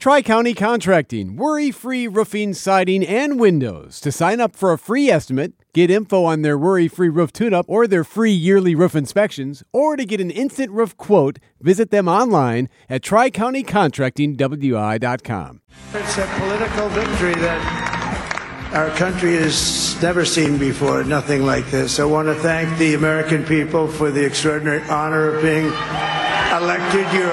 Tri-County Contracting, worry-free roofing, siding, and windows. To sign up for a free estimate, get info on their worry-free roof tune-up or their free yearly roof inspections, or to get an instant roof quote, visit them online at tricountycontractingwi.com. It's a political victory that our country has never seen before, nothing like this. I want to thank the American people for the extraordinary honor of being elected your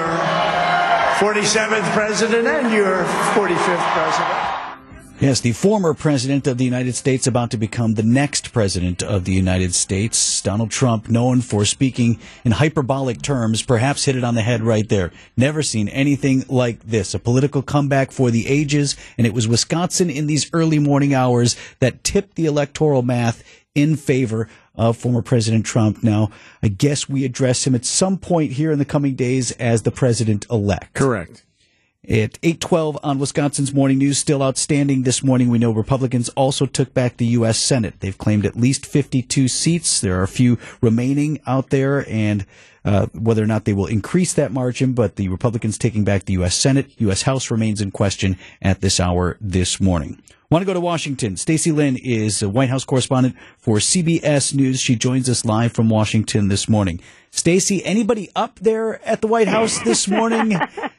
47th president and your 45th president. Yes, the former president of the United States about to become the next president of the United States. Donald Trump, known for speaking in hyperbolic terms, perhaps hit it on the head right there. Never seen anything like this. A political comeback for the ages, and it was Wisconsin in these early morning hours that tipped the electoral math in favor of former President Trump. Now, I guess we address him at some point here in the coming days as the president-elect. Correct. At 8:12 on Wisconsin's Morning News, still outstanding this morning. We know Republicans also took back the U.S. Senate. They've claimed at least 52 seats. There are a few remaining out there, and whether or not they will increase that margin, but the Republicans taking back the U.S. Senate. U.S. House remains in question at this hour this morning. Want to go to Washington. Stacey Lynn is a White House correspondent for CBS News. She joins us live from Washington this morning. Stacey, anybody up there at the White House this morning?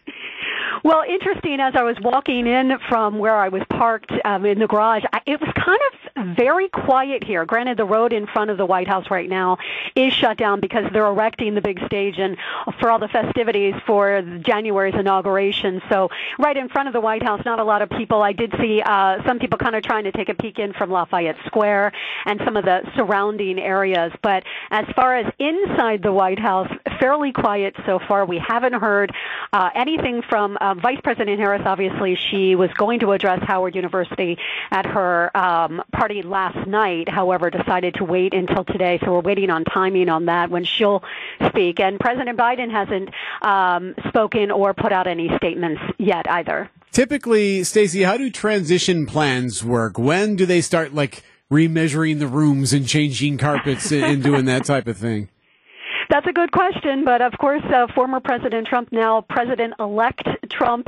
Well, interesting, as I was walking in from where I was parked in the garage, it was kind of very quiet here. Granted, the road in front of the White House right now is shut down because they're erecting the big stage and for all the festivities for January's inauguration. So right in front of the White House, not a lot of people. I did see some people kind of trying to take a peek in from Lafayette Square and some of the surrounding areas. But as far as inside the White House, fairly quiet so far. We haven't heard anything from Vice President Harris. Obviously, she was going to address Howard University at her party last night, however, decided to wait until today. So we're waiting on timing on that when she'll speak. And President Biden hasn't spoken or put out any statements yet either. Typically, Stacey, how do transition plans work? When do they start, like, remeasuring the rooms and changing carpets and doing that type of thing? That's a good question, but of course, former President Trump, now President-elect Trump, is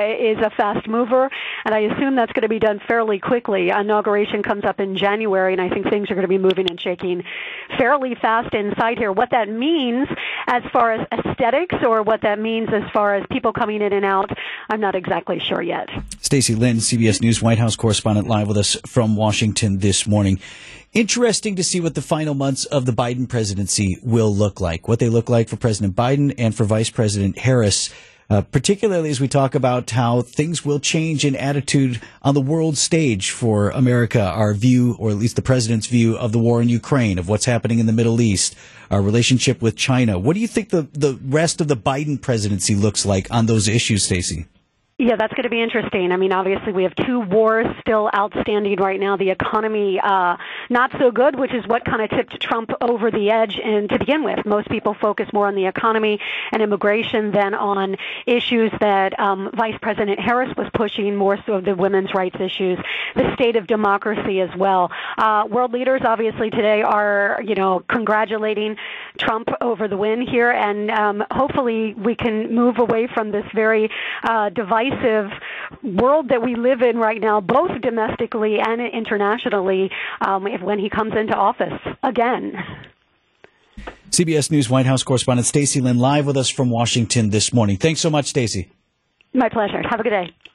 a fast mover, and I assume that's going to be done fairly quickly. Inauguration comes up in January, and I think things are going to be moving and shaking fairly fast inside here. What that means as far as aesthetics or what that means as far as people coming in and out, I'm not exactly sure yet. Stacey Lynn, CBS News White House correspondent, live with us from Washington this morning. Interesting to see what the final months of the Biden presidency will look like, what they look like for President Biden and for Vice President Harris, particularly as we talk about how things will change in attitude on the world stage for America, our view, or at least the president's view, of the war in Ukraine, of what's happening in the Middle East, our relationship with China. What do you think the rest of the Biden presidency looks like on those issues, Stacey? Yeah, that's going to be interesting. I mean, obviously, we have two wars still outstanding right now. The economy, not so good, which is what kind of tipped Trump over the edge. And to begin with, most people focus more on the economy and immigration than on issues that Vice President Harris was pushing, more so the women's rights issues, the state of democracy as well. World leaders, obviously, today are, congratulating Trump over the win here. And hopefully we can move away from this very divisive world that we live in right now, both domestically and internationally, when he comes into office again. CBS News White House correspondent Stacey Lynn live with us from Washington this morning. Thanks so much, Stacey. My pleasure. Have a good day.